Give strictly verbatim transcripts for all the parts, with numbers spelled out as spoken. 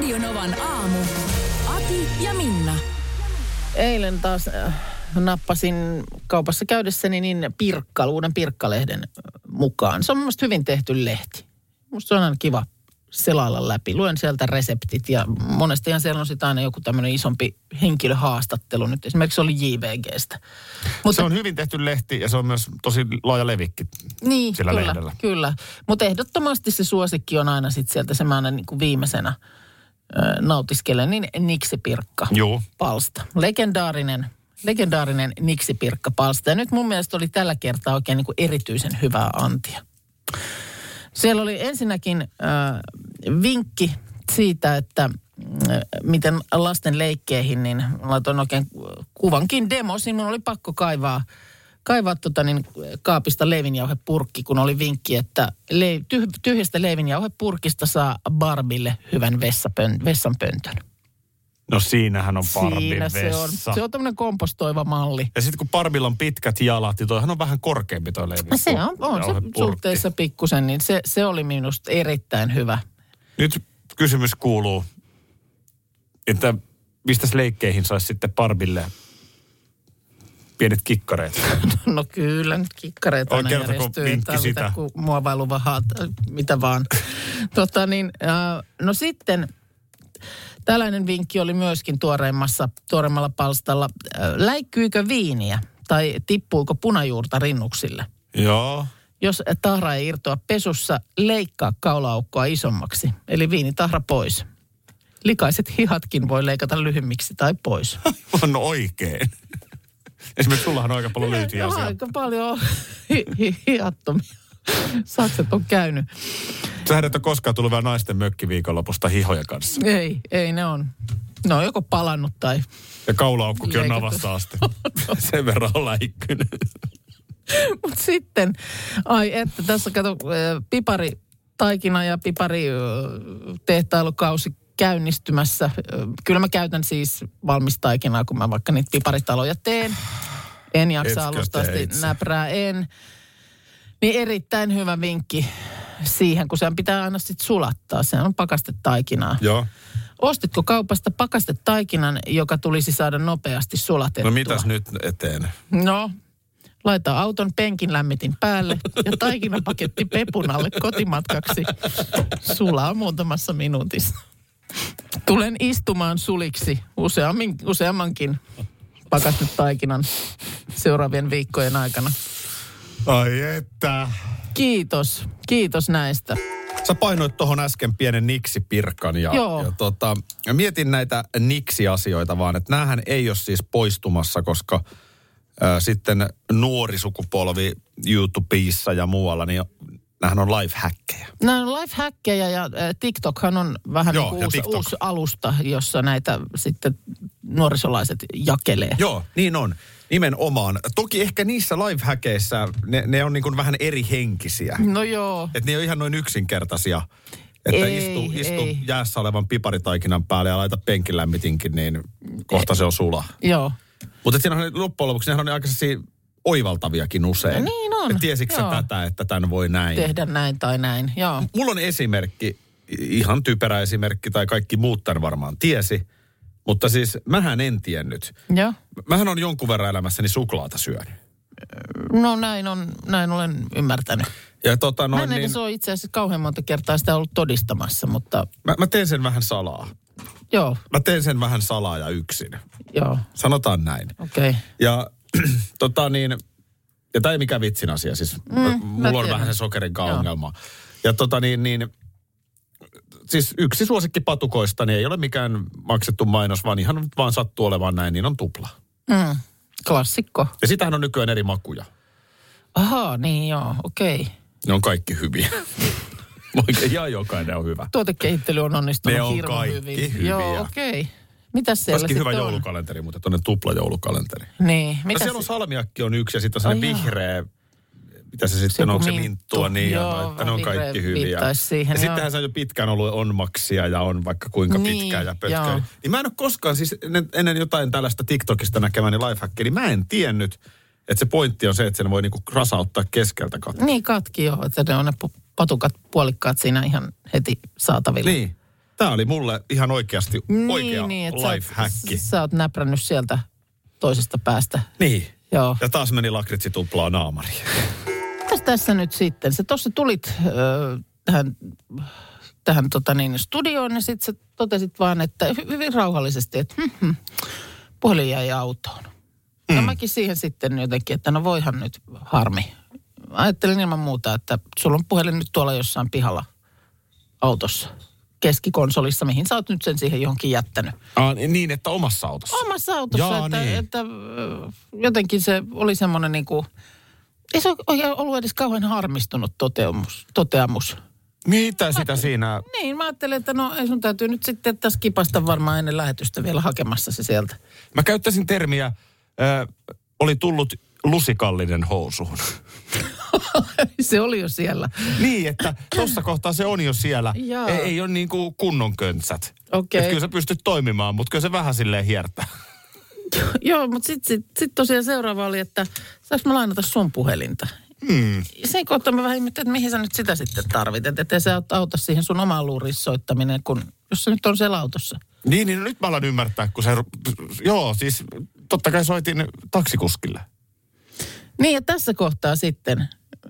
Radionovan aamu. Ati ja Minna. Eilen taas äh, nappasin kaupassa käydessäni niin Pirkka, uuden Pirkka-lehden mukaan. Se on mielestäni hyvin tehty lehti. Musta se on aina kiva selailla läpi. Luen sieltä reseptit ja monestihan siellä on sitten aina joku tämmöinen isompi henkilöhaastattelu. Nyt esimerkiksi oli J V G:stä. Mutta se on hyvin tehty lehti ja se on myös tosi laaja levikki niin, sillä kyllä, lehdellä. Kyllä, mutta ehdottomasti se suosikki on aina sitten sieltä semmoinen niin kuin viimeisenä äh, nautiskelen, niin Niksi Pirkka Joo. palsta. Legendaarinen, legendaarinen Niksi Pirkka palsta. Ja nyt mun mielestä oli tällä kertaa oikein niin kuin erityisen hyvää antia. Siellä oli ensinnäkin äh, vinkki siitä, että äh, miten lasten leikkeihin, niin laitoin oikein kuvankin demos, niin mun oli pakko kaivaa, kaivaa tota niin, kaapista leivinjauhepurkki, kun oli vinkki, että le, tyh, tyhjästä leivinjauhepurkista saa Barbille hyvän vessapön, vessanpöntön. No siinähän on Barbin Siinä vessa. se on. Se on tämmöinen kompostoiva malli. Ja sitten kun Barbilla on pitkät jalat, niin toihan on vähän korkeampi toi leivi. Se on, on se suhteessa pikkusen, niin se, se oli minusta erittäin hyvä. Nyt kysymys kuuluu, että mistä leikkeihin saisi sitten Barbille pienet kikkareet? No kyllä, nyt kikkareita aina kertoko järjestyy. vinkki sitä? Muovailuvahat, mitä vaan. tota niin, äh, no sitten tällainen vinkki oli myöskin tuoreimmassa, tuoreimmalla palstalla. Äh, läikkyykö viiniä tai tippuuko punajuurta rinnuksille? Joo. Jos tahra ei irtoa pesussa, leikkaa kaula-aukkoa isommaksi, eli viinitahra pois. Likaiset hihatkin voi leikata lyhyemmiksi tai pois. On oikein. Esimerkiksi sullahan on aika paljon lyytiä asioita. Aika paljon hi- hi- hihattomia. Sakset on käynyt. Sähän et ole koskaan tullut vähän naisten mökkiviikonlopusta hihoja kanssa. Ei, ei ne on. Ne on joko palannut tai... Ja kaula-aukkukin on leikattu. navasta asti. Sen verran on läikkynyt. Mutta sitten, ai että tässä kato, pipari taikina ja pipari tehtailukausi käynnistymässä. Kyllä mä käytän siis valmistaikinaa, kun mä vaikka niitä piparitaloja teen. En jaksa Etkö alusta asti teitse? näprää, en. Niin erittäin hyvä vinkki siihen, kun sen pitää aina sitten sulattaa. Se on pakastetaikinaa. Joo. Ostitko kaupasta pakastetaikinan, joka tulisi saada nopeasti sulatettua? No mitäs nyt eteen? No, laita auton penkin lämmitin päälle ja taikinapaketti pepun alle kotimatkaksi. Sulaa muutamassa minuutissa. Tulen istumaan suliksi useammin, useammankin pakastetaikinan seuraavien viikkojen aikana. Ai että. Kiitos, kiitos näistä. Sä painoit tuohon äsken pienen Niksi-Pirkan ja, Joo. ja tota, mietin näitä Niksi-asioita vaan, että näähän ei ole siis poistumassa, koska ä, sitten nuori sukupolvi YouTubessa ja muualla, niin näähän on life-häkkejä. Nämä on life-häkkejä ja äh, TikTokhan on vähän Joo, niin kuin ja uusi, TikTok. uusi alusta, jossa näitä sitten nuorisolaiset jakelee. Joo, niin on. Nimenomaan. Toki ehkä niissä live-häkeissä ne, ne on niin kuin vähän eri henkisiä. No joo. Että ne on ihan noin yksinkertaisia. Että Ei, istu, istu ei. jäässä olevan piparitaikinan päälle ja laita penkin lämmitinkin, niin kohta se on sula. Joo. Mutta siinähän loppujen lopuksi nehän on aika oivaltaviakin usein. Niin on. Et tiesitkö sä Joo. tätä, että tämän voi näin? Tehdä näin tai näin, joo. Mulla on esimerkki, ihan typerä esimerkki, tai kaikki muut tämän varmaan tiesi. Mutta siis mähän en tiennyt. Joo. Mähän on jonkun verran elämässäni suklaata syönyt. No näin on, näin olen ymmärtänyt. Ja tota Mä noin en niin, edes ole itse asiassa kauhean monta kertaa sitä ollut todistamassa, mutta mä, mä teen sen vähän salaa. joo, Mä teen sen vähän salaa ja yksin. joo, Sanotaan näin. okei. Okay. Ja tota niin, ja tää ei mikään vitsin asia, siis mm, mulla on tiedän. vähän se sokerin Joo. ongelma. Ja tota niin, niin, siis yksi suosikki patukoista, niin ei ole mikään maksettu mainos, vaan ihan vaan sattuu olemaan näin, niin on tupla. Mm, klassikko. Ja sitähän on nykyään eri makuja. Ahaa, niin joo, okei. Okay. Ne on kaikki hyviä. Oikein ihan jokainen on hyvä. Tuotekehittely on onnistunut Ne on hirmu kaikki hyvin. hyviä. Joo, okei. Okay. Mitäs siellä Olisikin sitten hyvä on? joulukalenteri, mutta tuonne tupla joulukalenteri. Niin, No mitä siellä on salmiakki on yksi ja sitten on sellainen Ai jaa. vihreä, mitä se sitten on, onko se minttu. minttua, niin Joo, joo, että ne on vihreä kaikki hyviä. viittaisi siihen, ja joo. sittenhän se on jo pitkään ollut onmaksia ja on vaikka kuinka Niin, pitkää ja pötkää. joo. Niin mä en ole koskaan, siis ennen, ennen jotain tällaista TikTokista näkemäni lifehackia, niin mä en tiennyt, että se pointti on se, että sen voi niinku rasauttaa keskeltä katsoa. Niin katki joo, että ne on ne pu- patukat puolikkaat siinä ihan heti saatavilla. Niin. Tämä oli mulle ihan oikeasti oikea niin, niin, life-häkki. Sä, sä oot näprännyt sieltä toisesta päästä. Niin. Joo. Ja taas meni lakritsi tuplaa naamariin. Mitäs tässä nyt sitten? Sä tuossa tulit äh, tähän, tähän tota niin, studioon ja sitten sä totesit vaan, että hyvin rauhallisesti, että hm, hm, puhelin jäi autoon. Mm. Ja mäkin siihen sitten jotenkin, että no voihan nyt harmi. Ajattelin ilman muuta, että sulla on puhelin nyt tuolla jossain pihalla autossa. Keskikonsolissa, mihin sä oot nyt sen siihen johonkin jättänyt. Ah, niin, että omassa autossa? Omassa autossa, Jaa, että, niin. että jotenkin se oli semmoinen niin kuin, ei se ole ollut edes kauhean harmistunut toteamus. toteamus. Mitä sitä siinä? Niin, mä ajattelin, että no ei sun täytyy nyt sitten tässä kipasta varmaan ennen lähetystä vielä hakemassa se sieltä. Mä käyttäisin termiä, äh, oli tullut lusikallinen housuun. Se oli jo siellä. Niin, että tuossa kohtaa se on jo siellä. Ei, ei ole niin kuin kunnon köntsät. Okei. Okay. Kyllä sä pystyt toimimaan, mutta kyllä se vähän silleen hiertää. Joo, mutta sitten sit, sit tosiaan seuraava oli, että saanko mä lainata sun puhelinta? Hmm. Sen kohtaa mä vähän ihmettelin, että mihin sä nyt sitä sitten tarvit. Että sä auta siihen sun omaan luuriin soittaminen, kun jos se nyt on siellä autossa. Niin, niin nyt mä alan ymmärtää, kun se... Joo, siis totta kai soitin taksikuskille. Niin, ja tässä kohtaa sitten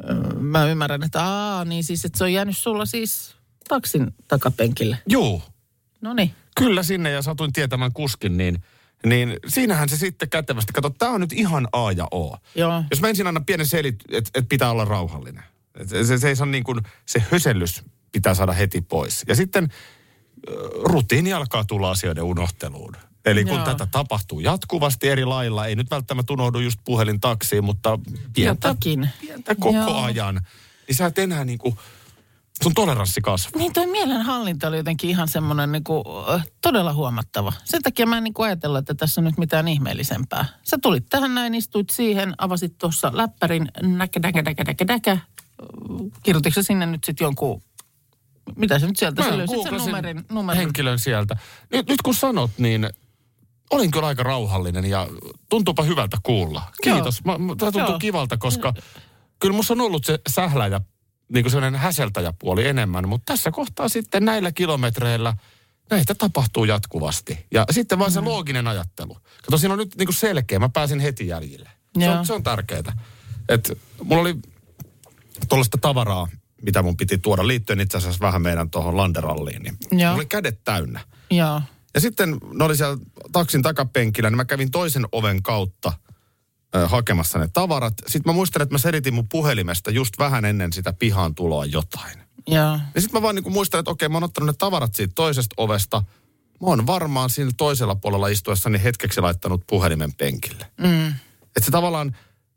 mä ymmärrän, että aa, niin siis, että se on jäänyt sulla siis taksin takapenkille. Joo. Noniin. Kyllä sinne ja satuin tietämään kuskin, niin, niin siinähän se sitten kätevästi. Kato, tää on nyt ihan A ja O. Joo. Jos mä ensin annan pienen selit, että et pitää olla rauhallinen. Et se, se ei saa niin kuin, se hösellys pitää saada heti pois. Ja sitten äh, rutiini alkaa tulla asioiden unohteluun. Eli kun Joo. tätä tapahtuu jatkuvasti eri lailla, ei nyt välttämättä unohdu just puhelin taksiin, mutta pientä, Jotakin. pientä koko Joo. ajan, niin sä et enää niin kuin, sun toleranssi kasvaa. Niin toi mielenhallinta oli jotenkin ihan semmoinen niin kuin, todella huomattava. Sen takia mä en niin kuin ajatella, että tässä on nyt mitään ihmeellisempää. Sä tulit tähän näin, istuit siihen, avasit tuossa läppärin, näkä, näkä, näkä, näkä, näkä. Kirjoititko sä sinne nyt sitten jonkun, mitä sä nyt sieltä, sä löysit sen numerin, numerin. Henkilön sieltä. Nyt, nyt kun sanot, niin olin kyllä aika rauhallinen ja tuntuupa hyvältä kuulla. Kiitos. Mä, mä, tämä tuntuu Joo. kivalta, koska kyllä musta on ollut se sähläjä, niin kuin sellainen häseltäjäpuoli enemmän, mutta tässä kohtaa sitten näillä kilometreillä näitä tapahtuu jatkuvasti. Ja sitten vaan mm. se looginen ajattelu. Kato, siinä on nyt niin kuin selkeä, mä pääsin heti jäljille. Se on, se on tärkeää. Että mulla oli tuollaista tavaraa, mitä mun piti tuoda liittyen itse asiassa vähän meidän tuohon Landeralliin, niin Joo. mulla oli kädet täynnä. Joo. Ja sitten ne oli siellä taksin takapenkillä, niin mä kävin toisen oven kautta ö, hakemassa ne tavarat. Sitten mä muistelin, että mä selitin mun puhelimesta just vähän ennen sitä pihaan tuloa jotain. Joo. Ja sitten mä vaan niin muistelin, että okei, mä oon ottanut ne tavarat siitä toisesta ovesta. Mä oon varmaan siinä toisella puolella istuessani hetkeksi laittanut puhelimen penkille. Mm. Että se tavallaan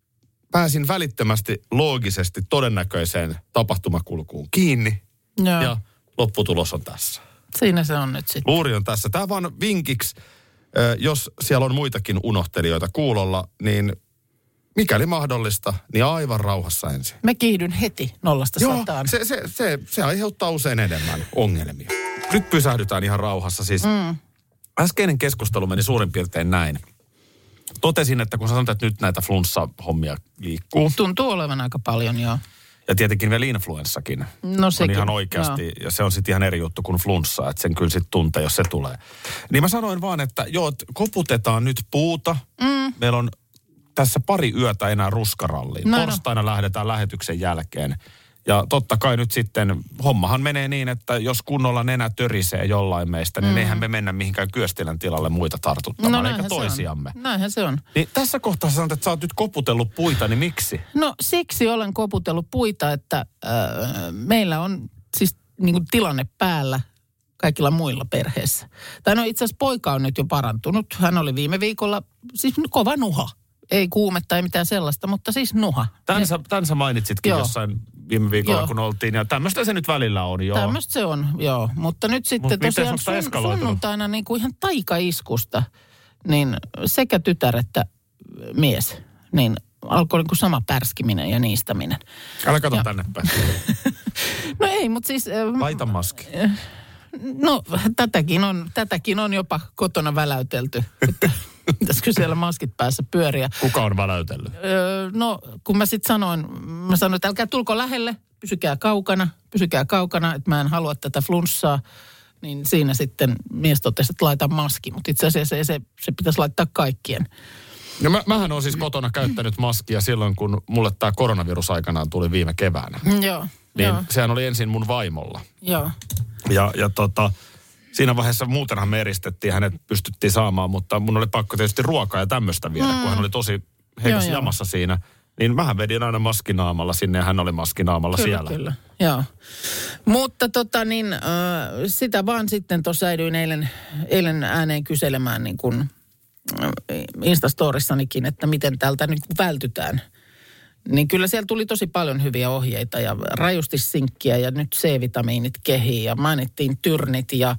pääsin välittömästi loogisesti todennäköiseen tapahtumakulkuun kiinni. Joo. Ja lopputulos on tässä. Siinä se on nyt sitten. Luuri on tässä. Tämä vaan vinkiksi, jos siellä on muitakin unohtelijoita kuulolla, niin mikäli mahdollista, niin aivan rauhassa ensin. Mä kiihdyn heti nollasta Joo, sataan. se, se, se, se aiheuttaa usein enemmän ongelmia. Nyt pysähdytään ihan rauhassa. Siis mm. äskeinen keskustelu meni suurin piirtein näin. Totesin, että kun sä sanot, että nyt näitä flunssa-hommia liikkuu. Tuntuu olevan aika paljon, joo. Ja tietenkin vielä influenssakin no, on ihan oikeasti, joo. Ja se on sitten ihan eri juttu kuin flunssa, että sen kyllä sitten tuntee, jos se tulee. Niin mä sanoin vaan, että joo, koputetaan nyt puuta. Mm. Meillä on tässä pari yötä enää ruskaralliin. No, Torstaina no. lähdetään lähetyksen jälkeen. Ja totta kai nyt sitten, hommahan menee niin, että jos kunnolla nenä törisee jollain meistä, niin mm. eihän me mennä mihinkään Kyöstilän tilalle muita tartuttamaan, no, eikä toisiamme. Näinhän se on. Niin tässä kohtaa sanot, että sä oot nyt koputellut puita, niin miksi? No siksi olen koputellut puita, että äh, meillä on siis niin kuin tilanne päällä kaikilla muilla perheessä. Tai no itse asiassa poika on nyt jo parantunut. Hän oli viime viikolla siis kova nuha. Ei kuumetta, ei mitään sellaista, mutta siis nuha. Tämän sä, tämän sä mainitsitkin joo. jossain viime viikolla, joo. kun oltiin. Ja tämmöistä se nyt välillä on, joo. Tämmöistä se on, joo. Mutta nyt sitten Mut tosiaan sun, sunnuntaina niin kuin ihan taikaiskusta, niin sekä tytär että mies, niin alkoi niin kuin sama pärskiminen ja niistäminen. Älä kato ja... tänne päin. No ei, mutta siis... Laita maski. No tätäkin on, tätäkin on jopa kotona väläytelty. Pitäisikö siellä maskit päässä pyöriä? Kuka on väläytellyt? Öö, no, kun mä sitten sanoin, mä sanoin, että älkää tulko lähelle, pysykää kaukana, pysykää kaukana, että mä en halua tätä flunssaa. niin siinä sitten mies totesi, että laita maski. Mutta itse asiassa se, se, se pitäisi laittaa kaikkien. No mä, mähän olen siis kotona käyttänyt maskia silloin, kun mulle tämä koronavirus aikanaan tuli viime keväänä. Mm, joo. Niin joo. sehän oli ensin mun vaimolla. Joo. Ja, ja tota, siinä vaiheessa muutenhan me eristettiin, hänet pystyttiin saamaan, mutta mun oli pakko tietysti ruokaa ja tämmöistä viedä, mm. kun hän oli tosi heikossa joo, jamassa siinä. Niin mähän vedin aina maskinaamalla sinne ja hän oli maskinaamalla kyllä, siellä. Kyllä, joo. Mutta tota niin, äh, sitä vaan sitten tuossa äidyin eilen, eilen ääneen kyselemään niin kuin äh, Instastorissanikin, että miten tältä niin kuin vältytään. Niin kyllä siellä tuli tosi paljon hyviä ohjeita ja rajusti sinkkiä ja nyt C-vitamiinit kehiin ja mainittiin tyrnit ja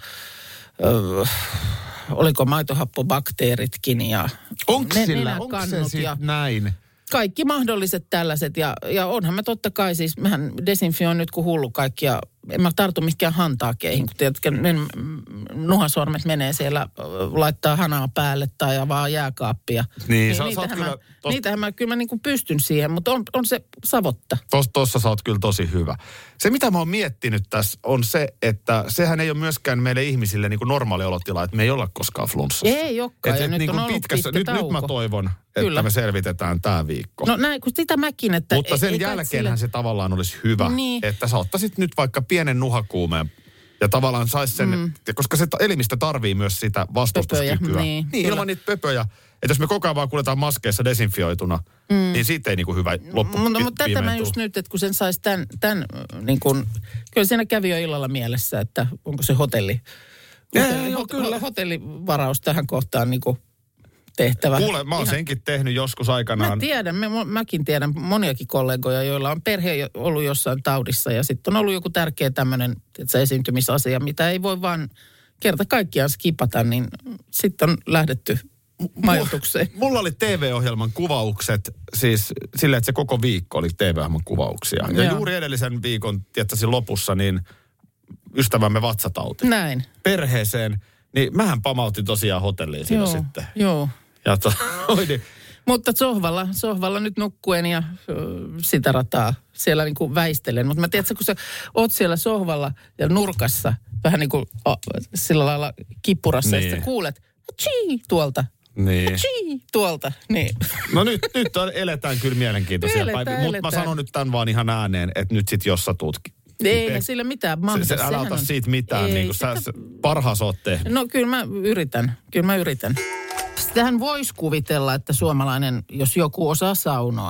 äh, oliko maitohappobakteeritkin ja onko ne, sillä, onko se sitten ja näin? kaikki mahdolliset tällaiset ja, ja onhan mä totta kai siis, mehän desinfioin nyt kun hullu kaikkia, en mä tartu mihinkään hantaakeihin, kun tiedätkö, ne nuhasormet menee siellä, laittaa hanaa päälle tai avaa jääkaappia. Niin, niin sä, niitähän, sä mä, kyllä, tos... niitähän mä kyllä mä niin kuin pystyn siihen, mutta on, on se savotta. Tos, tossa sä oot kyllä tosi hyvä. Se, mitä mä oon miettinyt tässä, on se, että sehän ei ole myöskään meille ihmisille niin kuin normaali olotila, että me ei olla koskaan flunssassa. Ei olekaan, et, ja et, nyt niin on ollut pitkässä, pitkä nyt, tauko. nyt mä toivon, että Kyllä. me selvitetään tämä viikko. No näin, kun sitä mäkin, että... Mutta sen ei, jälkeenhän sille... se tavallaan olisi hyvä, niin. että sä ottaisit nyt vaikka pienen nuhakuumeen ja tavallaan sais sen, mm. koska se elimistö tarvii myös sitä vastustuskykyä. Pöpöjä, niin, niin ilman niitä pöpöjä. Että jos me koko ajan vaan kuljetaan maskeissa desinfioituna, mm. niin siitä ei niinku hyvä loppu. Mutta mut tätä mä just nyt, että kun sen saisi tämän, tämän niin kun, kyllä siinä kävi jo illalla mielessä, että onko se hotelli, hotelli, Ei, joo, hot, kyllä. hotellivaraus tähän kohtaan niin kuin tehtävä. Kuule, mä oon Ihan, senkin tehnyt joskus aikanaan. Mä tiedän, mä, mäkin tiedän moniakin kollegoja, joilla on perhe ollut jossain taudissa ja sitten on ollut joku tärkeä tämmöinen esiintymisasia, mitä ei voi vaan kerta kaikkiaan skipata, niin sitten on lähdetty majoitukseen. Mulla oli T V-ohjelman kuvaukset, siis silleen, että se koko viikko oli T V-ohjelman kuvauksia. Ja Joo. juuri edellisen viikon, tietysti lopussa, niin ystävämme vatsatauti. Näin. Perheeseen, niin mähän pamautin tosiaan hotelliin siinä Joo, sitten. joo. Ja to, niin, Mutta sohvalla, sohvalla nyt nukkuen ja ö, sitä rataa siellä niin kuin väistelen. Mutta mä tiedän, kun sä oot siellä sohvalla ja nurkassa, vähän niin kuin o, sillä lailla kippurassa, niin. Ja sä kuulet, chii tuolta, niin. chii tuolta, niin. No nyt, nyt on, eletään kyllä mielenkiintoisia Eletään, päiviä. Mutta mä eletään. sanon nyt tämän vaan ihan ääneen, että nyt sit jos sä tuut. Eihän sillä mitään mahda. Se, se, älä ota on, siitä mitään, ei, niin kuin sä, sitä, parhaas oot tehnyt. No kyllä mä yritän, kyllä mä yritän. Sitähän voisi kuvitella, että suomalainen, jos joku osaa saunoa,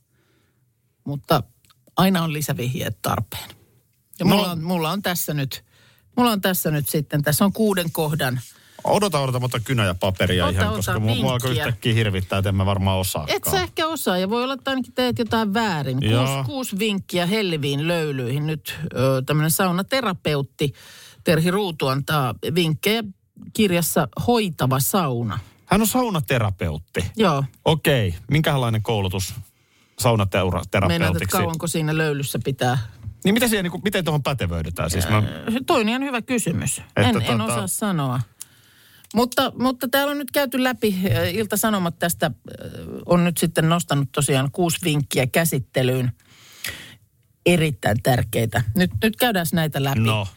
mutta aina on lisävihjeet tarpeen. Ja No. mulla, on, mulla on tässä nyt, mulla on tässä nyt sitten, tässä on kuuden kohdan. Odota, odota, mutta kynä ja paperia Ota, ihan, ota, koska mua, mua alkoi vinkkiä. yhtäkkiä hirvittää, että en mä varmaan osaakaan. Et sä ehkä osaa ja voi olla, että ainakin teet jotain väärin. Joo. Kuusi, kuusi vinkkiä helliviin löylyihin. Nyt ö, tämmöinen saunaterapeutti Terhi Ruutu antaa vinkkejä kirjassa Hoitava sauna. Hän on saunaterapeutti. Joo. Okei, minkälainen koulutus Meinaat, että saunaterapeuttiksi? kauanko siinä löylyssä pitää? Niin miten, siihen, niin kuin, miten tuohon pätevöidytään? Siis mä, Toinen on hyvä kysymys. En, Että en tota- osaa sanoa. Mutta, mutta täällä on nyt käyty läpi, äh, Ilta-Sanomat tästä äh, on nyt sitten nostanut tosiaan kuusi vinkkiä käsittelyyn. Erittäin tärkeitä. Nyt, nyt käydään näitä läpi. no,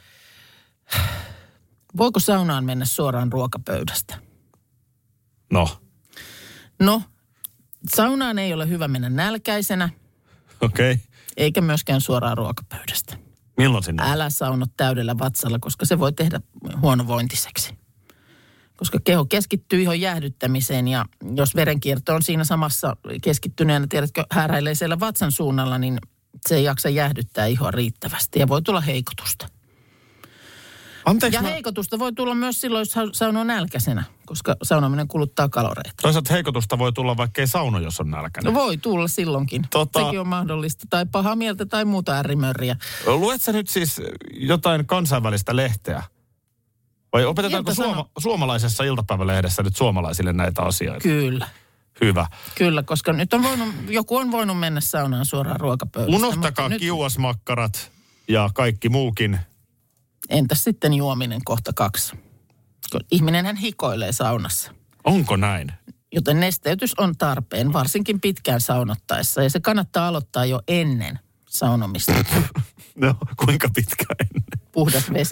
Voiko saunaan mennä suoraan ruokapöydästä? no, No, saunaan ei ole hyvä mennä nälkäisenä, okei. Okay. eikä myöskään suoraan ruokapöydästä. Milloin sinne? Älä sauno täydellä vatsalla, koska se voi tehdä huonovointiseksi. Koska keho keskittyy ihon jäähdyttämiseen ja jos verenkierto on siinä samassa keskittyneenä, tiedätkö, hääräilee siellä vatsan suunnalla, niin se ei jaksa jäähdyttää ihoa riittävästi ja voi tulla heikotusta. Anteeksi, Ja mä... heikotusta voi tulla myös silloin, jos saunoo nälkäisenä, koska saunominen kuluttaa kaloreita. Toisaalta heikotusta voi tulla, vaikka ei sauno, jos on nälkäinen. No voi tulla silloinkin. Tota- Sekin on mahdollista. Tai pahaa mieltä tai muuta äärimörriä. Luet sä nyt siis jotain kansainvälistä lehteä? Vai opetetaanko Ilta-Sano- suoma, suomalaisessa iltapäivälehdessä nyt suomalaisille näitä asioita? Kyllä. Hyvä. Kyllä, koska nyt on voinut, joku on voinut mennä saunaan suoraan ruokapöydästä. Unohtakaa mutta nyt- kiuasmakkarat ja kaikki muukin. Entäs sitten juominen kohta kaksi? Kun ihminenhän hikoilee saunassa. Onko näin? Joten nesteytys on tarpeen, varsinkin pitkään saunottaessa. Ja se kannattaa aloittaa jo ennen saunomista. No, kuinka pitkä ennen? Puhdas vesi.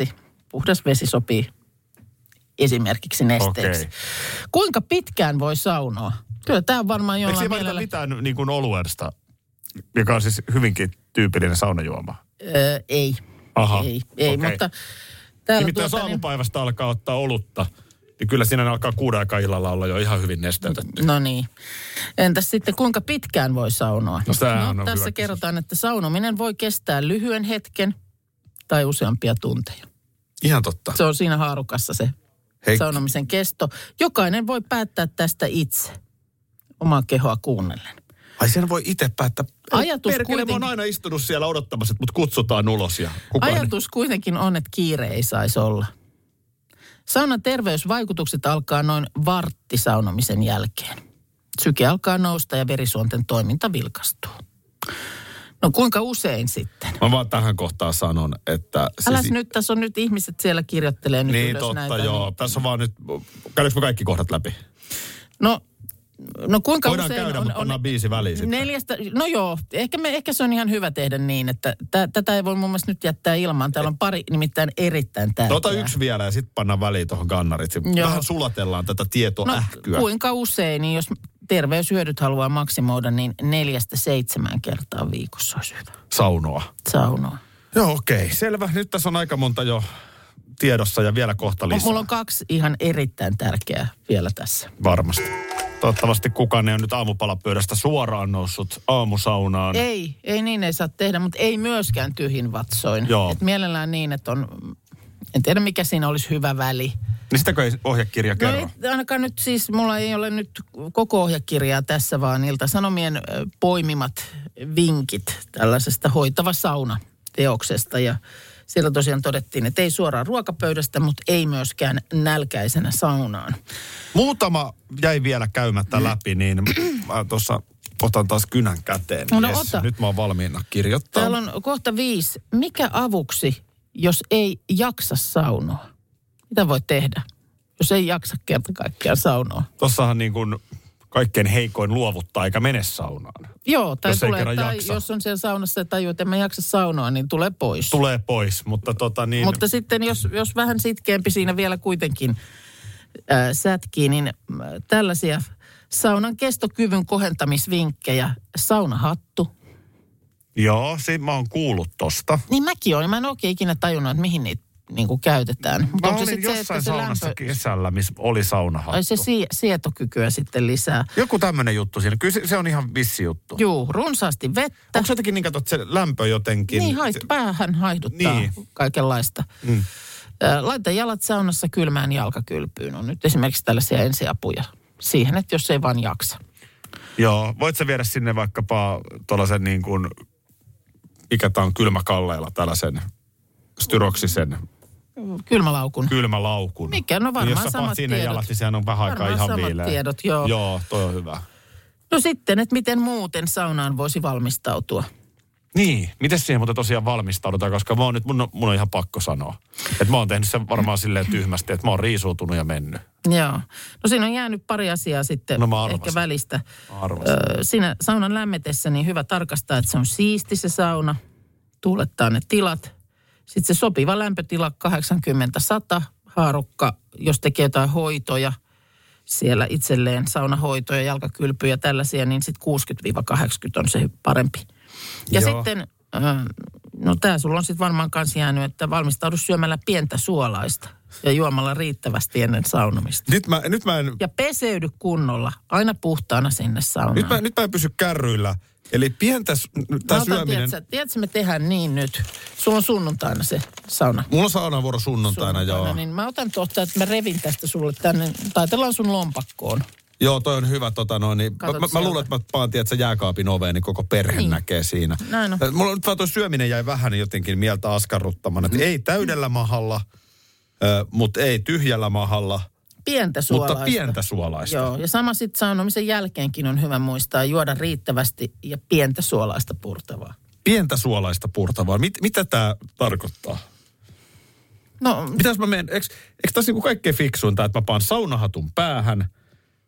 puhdas vesi sopii esimerkiksi nesteeksi. Okay. Kuinka pitkään voi saunoa? Kyllä tämä on varmaan jollain Eikö mielellä... mitään niin kuin oluesta, joka on siis hyvinkin tyypillinen saunajuoma? Öö, ei. Aha, ei, ei okay. mutta täällä Nimittäin tuota, jos aamupäivästä niin... alkaa ottaa olutta, niin kyllä siinä alkaa kuuden aikaa illalla olla jo ihan hyvin nesteytetty. No niin. Entäs sitten kuinka pitkään voi saunoa? No, no, on tässä kerrotaan, että saunominen voi kestää lyhyen hetken tai useampia tunteja. Ihan totta. Se on siinä haarukassa se Hei. saunomisen kesto. Jokainen voi päättää tästä itse omaa kehoa kuunnellen. Ai sen voi itse päättää. Ajatus Perkele, kuitenkin... mä oon aina istunut siellä odottamassa, että mut kutsutaan ulos. Ja kukaan... Ajatus kuitenkin on, että kiire ei saisi olla. Saunan terveysvaikutukset alkaa noin vartti saunomisen jälkeen. Syke alkaa nousta ja verisuonten toiminta vilkastuu. No kuinka usein sitten? Mä vaan tähän kohtaan sanon, että... Äläs siis... nyt, tässä on nyt ihmiset siellä kirjoittelee nyt niin, ylös totta, näitä. joo. Niin... Tässä on vaan nyt... Käydäänkö me kaikki kohdat läpi? No, no kuinka Voidaan usein käydä, on... mutta pannaan on biisi väliin sitten. Neljästä, no joo, ehkä, me, ehkä se on ihan hyvä tehdä niin, että tä, tätä ei voi mun mielestä nyt jättää ilmaan. Täällä on pari nimittäin erittäin tärkeää. Ota yksi vielä ja sitten pannaan väliin tuohon gannarit. Vähän sulatellaan tätä tietoähkyä. No kuinka usein, niin jos terveyshyödyt haluaa maksimoida, niin neljästä seitsemään kertaa viikossa olisi hyvä. Saunoa. Saunoa. Joo, okei. Okay. Selvä. Nyt tässä on aika monta jo tiedossa ja vielä kohta lisää. Mulla on kaksi ihan erittäin tärkeää vielä tässä. Varmasti. Toivottavasti kukaan ei ole nyt aamupalapöydästä suoraan noussut aamusaunaan. Ei, ei niin ei saa tehdä, mutta ei myöskään tyhjin vatsoin. Joo. Et mielellään niin, että on, en tiedä mikä siinä olisi hyvä väli. Niin sitäkö ei ohjekirja kerro? No ei, ainakaan nyt siis, mulla ei ole nyt koko ohjekirjaa tässä, vaan Ilta-Sanomien poimimat vinkit tällaisesta hoitava sauna teoksesta. Ja siellä tosiaan todettiin, että ei suoraan ruokapöydästä, mutta ei myöskään nälkäisenä saunaan. Muutama jäi vielä käymättä läpi, niin mä tuossa otan taas kynän käteen. No, no yes, ota. Nyt mä oon valmiina kirjoittaa. Täällä on kohta viisi. Mikä avuksi, jos ei jaksa saunoa? Mitä voi tehdä, jos ei jaksa kerta kaikkiaan saunoa? Tossahan niin kuin kaikkein heikoin luovuttaa eikä mene saunaan. Joo, tai, jos, tulee, tai jos on siellä saunassa ja tajuu, että en mä jaksa saunoa, niin tulee pois. Tulee pois, mutta tota niin... Mutta sitten jos, jos vähän sitkeämpi siinä vielä kuitenkin äh, sätkii, niin äh, tällaisia saunan kestokyvyn kohentamisvinkkejä. Saunahattu. Joo, siinä mä oon kuullut tosta. Niin mäkin olen. Mä en oikein ikinä tajunnut, että mihin niitä niin kuin käytetään. Mä olin se jossain se saunassa lämpö... kesällä, missä oli saunahattu. Ai se si- sietokykyä sitten lisää. Joku tämmöinen juttu siinä. Kyllä se, se on ihan vissi juttu. Juu, runsaasti vettä. Onko se jotenkin niin, kato, että se lämpö jotenkin... Niin, hait, päähän haihduttaa niin. Kaikenlaista. Mm. Laita jalat saunassa kylmään jalkakylpyyn. On nyt esimerkiksi tällaisia ensiapuja siihen, että jos ei vaan jaksa. Joo, voit sä viedä sinne vaikkapa tuollaisen niin kuin, mikä tää on kylmäkalleilla, tällaisen styroksisen... Kylmälaukun. Kylmälaukun. Mikä? No varmaan jos samat sinne tiedot. jalat, niin sehän on vähän aikaa ihan samat viileä. tiedot, joo. Joo, toi on hyvä. No sitten, että miten muuten saunaan voisi valmistautua. Niin, miten siihen muuten tosiaan valmistaudutaan, koska mä oon nyt, mun on, mun on ihan pakko sanoa. Että mä oon tehnyt sen varmaan silleen tyhmästi, että mä oon riisuutunut ja mennyt. Joo. No siinä on jäänyt pari asiaa sitten no, ehkä välistä. Öö, siinä saunan lämmetessä niin hyvä tarkastaa, että se on siisti se sauna. Tuulettaa ne tilat. Sitten se sopiva lämpötila kahdeksankymmentä sata haarukka, jos tekee jotain hoitoja siellä itselleen, saunahoitoja, jalkakylpyjä tällaisia, niin sitten kuusikymmentä kahdeksankymmentä on se parempi. Ja Joo. sitten, no tää sulla on sitten varmaan kans jäänyt, että valmistaudu syömällä pientä suolaista ja juomalla riittävästi ennen saunomista. Nyt mä, nyt mä en... Ja peseydy kunnolla, aina puhtaana sinne saunaan. Nyt mä, nyt mä en pysy kärryillä. Eli pientä, tämä syöminen... Tiedätkö, tiedätkö, me tehdään niin nyt. Sulla on sunnuntaina se sauna. Mulla on saunavuoro sunnuntaina, sunnuntaina joo. Niin mä otan tuosta, että mä revin tästä sulle tänne. Taitellaan sun lompakkoon. Joo, toi on hyvä. Tota, no, niin, mä, mä luulen, että mä paan tiedät, että jääkaapin oveen, niin koko perhe niin. näkee siinä. Näin on. Mulla nyt vaan toi syöminen jäi vähän jotenkin mieltä askarruttamaan. Että mm. ei täydellä mahalla, äh, mutta ei tyhjällä mahalla. Pientä suolaista. Mutta pientä suolaista. Joo, ja sama sitten saunomisen jälkeenkin on hyvä muistaa juoda riittävästi ja pientä suolaista purtavaa. Pientä suolaista purtavaa. Mit, mitä tämä tarkoittaa? No... Mitäs mä menen? Eikö, eikö tässä niinku kaikkein fiksuinta, että mä paan saunahatun päähän, äh,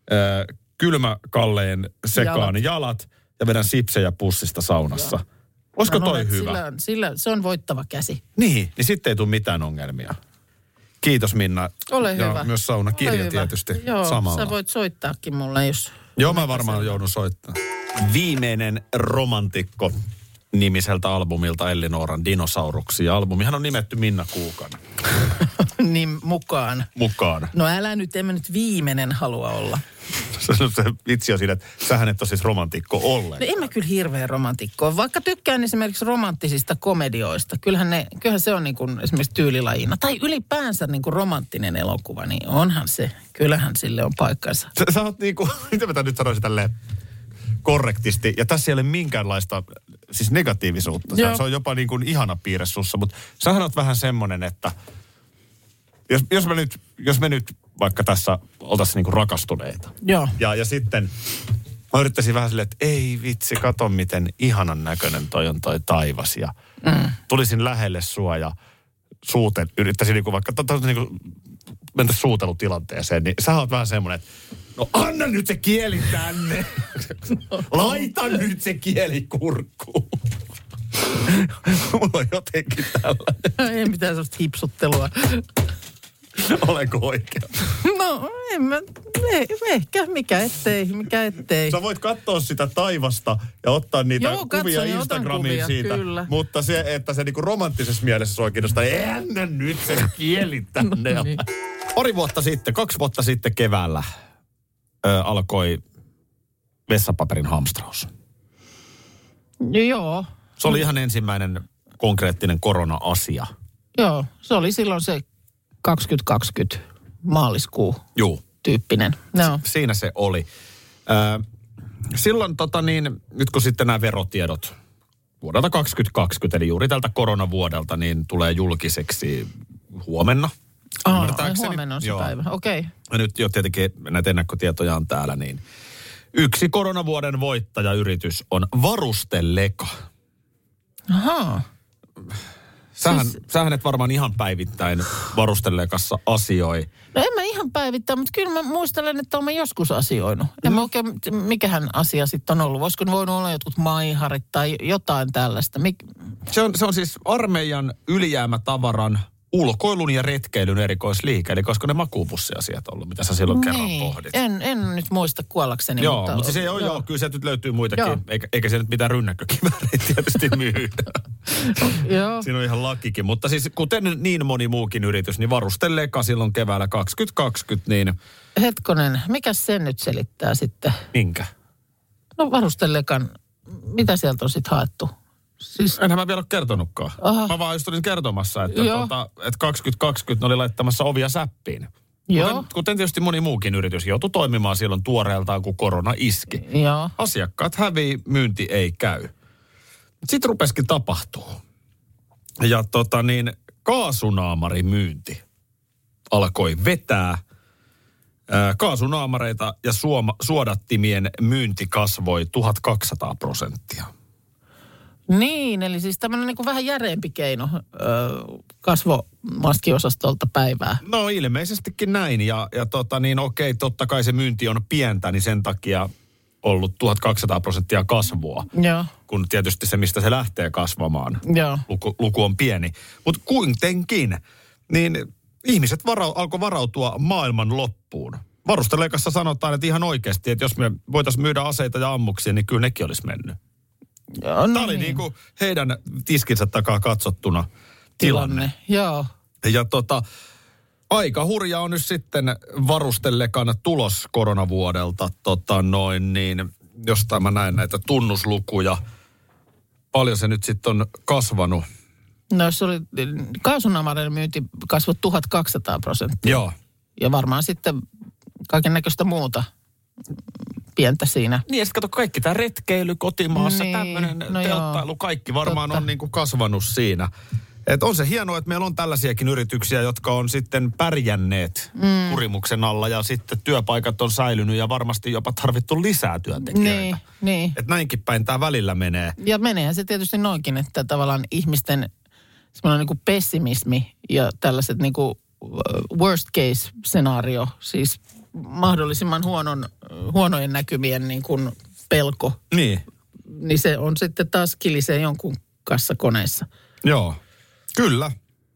kylmäkalleen sekaan jalat. jalat ja vedän sipsejä pussista saunassa? Joo. Olisiko toi hyvä? Sillä, sillä, se on voittava käsi. Niin, niin sitten ei tule mitään ongelmia. Kiitos Minna. Ole ja hyvä. myös saunakirja tietysti Joo, samalla. sä voit soittaakin mulle, jos... Joo, mä varmaan joudun soittamaan. Viimeinen romantikko nimiseltä albumilta Ellinooran Dinosauruksia. Albumihan on nimetty Minna Kuukan niin mukaan. mukaan. No älä nyt, emme nyt viimeinen halua olla. Se, se vitsi on siinä, että sähän et ole siis romantikko ollenkaan. No en mä kyllä hirveän romantikko. Vaikka tykkään esimerkiksi romanttisista komedioista. Kyllähän, ne, kyllähän se on niin kuin esimerkiksi tyylilajina. Tai ylipäänsä niin kuin romanttinen elokuva, niin onhan se. Kyllähän sille on paikkansa. Sä, sä oot niin kuin, mitä mä nyt sanoisin tälleen korrektisti. Ja tässä ei ole minkäänlaista siis negatiivisuutta. Se, se on jopa niin kuin ihana piirre sussa. Mutta sähän oot vähän semmoinen, että jos, jos, me nyt, jos me nyt vaikka tässä oltaisiin niin kuin rakastuneita. Joo. Ja, ja sitten mä yrittäisin vähän silleen, että ei vitsi, kato miten ihanan näköinen toi on toi taivas. Ja mm. tulisin lähelle sua ja suuten, yrittäisin niin kuin vaikka to, to, niin kuin mennä suutelutilanteeseen. Niin sä oot vähän semmoinen, että no anna nyt se kieli tänne. Laita nyt se kieli kurkkuun. Mulla on jotenkin tällainen. Ei mitään sellaista hipsuttelua. Olenko oikea? No, en mä, eh, ehkä, mikä ettei, mikä ettei. Sä voit katsoa sitä taivasta ja ottaa niitä Joo, kuvia katson, Instagramiin kuvia, siitä. kyllä. Mutta se, että se niinku romanttisessa mielessä sua kiinnostaa, ennen nyt se kieli tänne. No niin. Pari vuotta sitten, kaksi vuotta sitten keväällä ö, alkoi vessapaperin hamstraus. Joo. Se oli ihan ensimmäinen konkreettinen korona-asia. Joo, se oli silloin se kaksituhattakaksikymmentä maaliskuu Juu. tyyppinen. No. Siinä se oli. Ö, silloin tota niin, nyt kun sitten nämä verotiedot vuodelta kaksituhattakaksikymmentä, eli juuri tältä koronavuodelta, niin tulee julkiseksi huomenna. Aa, huomenna on se Joo. päivä, okei. Okay. Ja nyt jo tietenkin näitä ennakkotietoja on täällä, niin yksi koronavuoden voittajayritys on Varustelleka. Ahaa. Sähän, Siis- sähän et varmaan ihan päivittäin Varustellekassa asioi. No en mä ihan päivittää, mutta kyllä mä muistelen, että olen joskus asioinut. En mä oikein, mikähän asia sitten on ollut. Voisiko ne voinut olla jotkut maiharit tai jotain tällaista? Mik... Se on, se on siis armeijan ylijäämätavaran ulkoilun ja retkeilyn erikoisliike, eli koska ne makuupussiasiat ollut, mitä sä silloin kerran Niin, pohdit. en, en nyt muista kuollakseni. Joo, mutta, mutta se ei ole, joo, kyllä sieltä nyt löytyy muitakin, Joo. eikä, eikä se nyt mitään rynnäkkökivääriä tietysti myydä. Joo. Siinä on ihan lakikin, mutta siis kuten niin moni muukin yritys, niin Varustelleka silloin keväällä kaksituhattakaksikymmentä, niin Hetkonen, mikä sen nyt selittää sitten? minkä? No Varustellekan, mitä sieltä on sitten haettu? Siis, Enhän mä vielä ole kertonutkaan. Aha. Mä vaan just olin kertomassa, että, Joo. tuota, että kaksituhattakaksikymmentä ne oli laittamassa ovia säppiin. Joo. Kuten, kuten tietysti moni muukin yritys joutui toimimaan silloin tuoreeltaan, kun korona iski. joo. Asiakkaat hävii, myynti ei käy. Sitten rupesikin tapahtuu. Ja tota niin, kaasunaamarin myynti alkoi vetää. Ää, kaasunaamareita ja suoma, suodattimien myynti kasvoi tuhatkaksisataa prosenttia. Niin, eli siis tämmöinen niin kuin vähän järeempi keino öö, kasvomaskiosastolta päivää. No ilmeisestikin näin. Ja, ja tota niin, okei, totta kai se myynti on pientä, niin sen takia ollut tuhatkaksisataa prosenttia kasvua. Joo, Kun tietysti se, mistä se lähtee kasvamaan, joo. luku, luku on pieni. Mutta kuitenkin, niin ihmiset varau, alkoi varautua maailman loppuun. Varustellekassa sanotaan, että ihan oikeasti, että jos me voitaisiin myydä aseita ja ammuksia, niin kyllä nekin olisi mennyt. Joo, no Tämä oli niin kuin heidän tiskinsä takaa katsottuna tilanne. tilanne. Joo. Ja tota, aika hurja on nyt sitten Varustellekan tulos koronavuodelta. Tota noin niin, jostain mä näen näitä tunnuslukuja. Paljon se nyt sitten on kasvanut. No se oli, kaasunamareiden myynti kasvoi tuhatkaksisataa prosenttia. Joo. Ja varmaan sitten kaiken näköistä muuta pientä siinä. Niin ja sitten kato kaikki tämä retkeily kotimaassa, Niin, tämmöinen no telttailu, joo, kaikki varmaan totta. on niin kuin kasvanut siinä. Et on se hienoa, että meillä on tällaisiakin yrityksiä, jotka on sitten pärjänneet mm. kurimuksen alla ja sitten työpaikat on säilynyt ja varmasti jopa tarvittu lisää työntekijöitä. Niin, niin. Että näinkin päin tämä välillä menee. Ja meneehän se tietysti noinkin, että tavallaan ihmisten semmoinen niin kuin pessimismi ja tällaiset niin kuin worst case scenaario, siis mahdollisimman huonon, huonojen näkymien niin kuin pelko, Niin, niin se on sitten taas kilisee jonkun kassakoneessa. joo. Kyllä.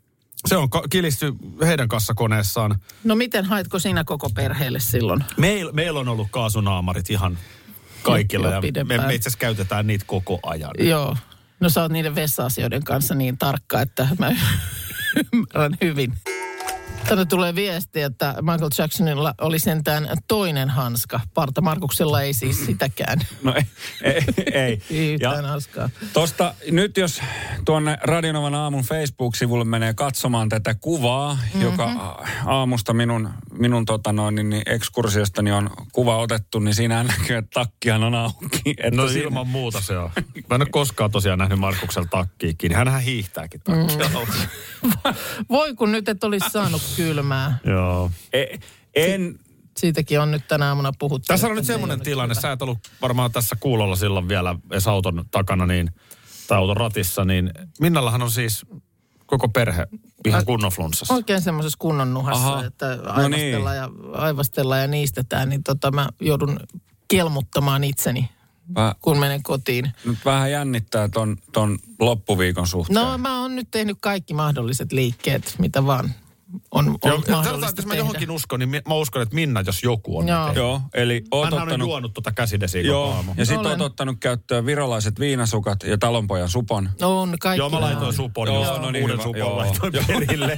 Se on ka- kilisty heidän kassakoneessaan. No miten haitko sinä koko perheelle silloin? Meil, meillä on ollut kaasunaamarit ihan kaikilla ja me, me itse asiassa käytetään niitä koko ajan. Joo. No sä oot niiden vessa-asioiden kanssa niin tarkka, että mä ymmärrän hyvin. Tänne tulee viesti, että Michael Jacksonilla oli sentään toinen hanska. Parta Markuksella ei siis sitäkään. No ei. ei, ei. Yhtään hanskaa. Tosta nyt jos tuonne Radionovan aamun Facebook-sivulle menee katsomaan tätä kuvaa, mm-hmm. joka aamusta minun, minun tota noin, niin ekskursiostani on kuva otettu, niin siinä näkyy, että takkihan on auki. Että no siinä... ilman muuta se on. Mä en ole koskaan tosiaan nähnyt Markuksella takkiikin. Hänhän hiihtääkin takkia. Mm. Voi kun nyt et olisi saanut kylmää. Joo. E, en... Siitäkin on nyt tänä aamuna puhuttu. Tässä on nyt semmoinen tilanne, sä et ollut varmaan tässä kuulolla silloin vielä edes auton takana niin, tai auton ratissa, niin Minnallahan on siis koko perhe ihan kunnon flunssassa. Oikein semmoisessa kunnon nuhassa, Aha. että aivastellaan, no niin. ja, aivastellaan ja niistetään, niin tota mä joudun kelmuttamaan itseni, Väh, kun menen kotiin. Nyt vähän jännittää ton, ton loppuviikon suhteen. No mä oon nyt tehnyt kaikki mahdolliset liikkeet, mitä vaan on, on Joo, mahdollista jos mä johonkin uskon, niin mä uskon, että Minna, jos joku on. Joo, Joo eli oot ottanut... ottanut... juonut tuota käsidesiä koko aamu. Ja sit oot ottanut käyttöön virolaiset viinasukat ja talonpojan supon. On kaikki. Joo, mä laitoin supon, Joo, just no niin, uuden hyvä. supon Joo. laitoin perille.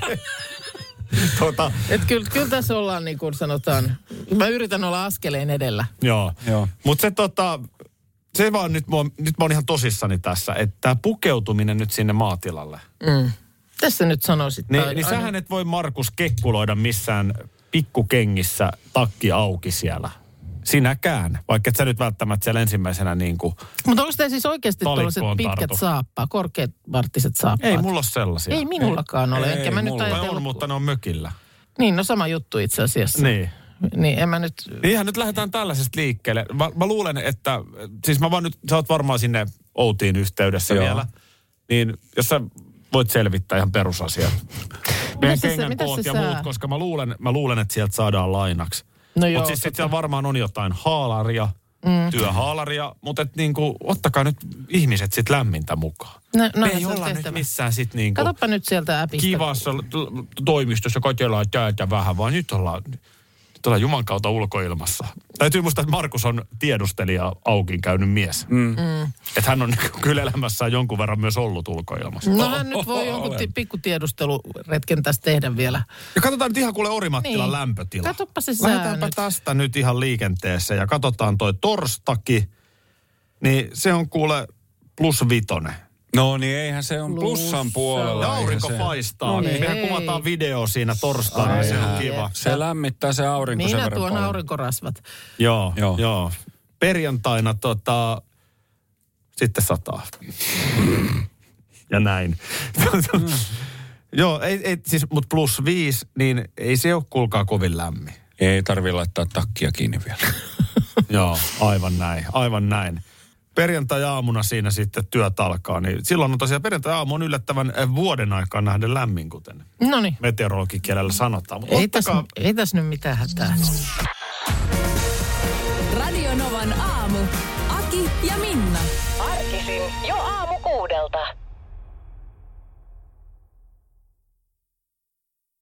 tota. Et kyllä, kyllä tässä ollaan niin kuin sanotaan, mä yritän olla askeleen edellä. Joo, Joo. Mutta se tota, se vaan nyt, mä oon, nyt mä oon ihan tosissani tässä, että tää pukeutuminen nyt sinne maatilalle. Mm. Tässä nyt sanoisit. Niin, tai, niin aina... sähän et voi, Markus, kekkuloida missään pikkukengissä takki auki siellä. Sinäkään, vaikka et sä nyt välttämättä siellä ensimmäisenä niin kuin... Mutta onko tämä siis oikeasti tuollaiset pitkät tartu. saappaa, korkeat varttiset saappaat? Ei mulla ole sellaisia. Ei minullakaan ei, ole, enkä ei, mä nyt ajatellut. On, mutta ne on mökillä. Niin, no sama juttu itse asiassa. Niin. Niin, en mä nyt... Niinhän nyt lähdetään tällaisesta liikkeelle. Mä, mä luulen, että... Siis mä vaan nyt... Sä oot varmaan sinne Outiin yhteydessä Joo. vielä. Niin jos sä voit selvittää ihan perusasiat. Meidän kengän koot ja muut, koska mä luulen, mä luulen, että sieltä saadaan lainaksi. No mutta siis sitten siellä varmaan on jotain haalaria, mm. työhaalaria, mutta et niinku, ottakaa nyt ihmiset sit lämmintä mukaan. No, no, me ei olla tehtävä. Nyt missään sit niinku... Katoppa nyt sieltä äpistä. Kivassa toimistossa kotellaan täältä vähän, vaan nyt ollaan... Tuolla Juman kautta ulkoilmassa. Täytyy muistaa, että Markus on tiedustelija aukin käynyt mies. Mm. Mm. Että hän on kyllä elämässään jonkun verran myös ollut ulkoilmassa. No hän nyt voi jonkun t- pikkutiedusteluretken tästä tehdä vielä. Ja katsotaan nyt ihan kuule Orimattilan niin. lämpötila. Katoppa se sää Lähdetäänpä nyt. tästä nyt ihan liikenteessä ja katsotaan toi torstaki. Niin se on kuule plus vitonen. No niin, eihän se on plussan puolella. Ja aurinko se... paistaa. No niin, mehän kuvataan video siinä torstaina, Ai, se on kiva. Se lämmittää se aurinko Minä sen verran tuon paljon. aurinkorasvat. Joo, joo, joo. Perjantaina tota, sitten sataa. Ja näin. mm. Joo, ei, ei, siis, mutta plus viisi, niin ei se ole kuulkaa kovin lämmin. Ei tarvitse laittaa takkia kiinni vielä. Joo, aivan näin, aivan näin. Perjantai-aamuna siinä sitten työt alkaa, niin silloin on tosiaan perjantai-aamu on yllättävän vuoden aikaan nähden lämmin, kuten Noniin. meteorologikielellä sanotaan. Mutta ei, ottakaa... tässä, ei tässä nyt mitään hätää. Radio Novan aamu. Aki ja Minna. Arkisin jo aamu kuudelta.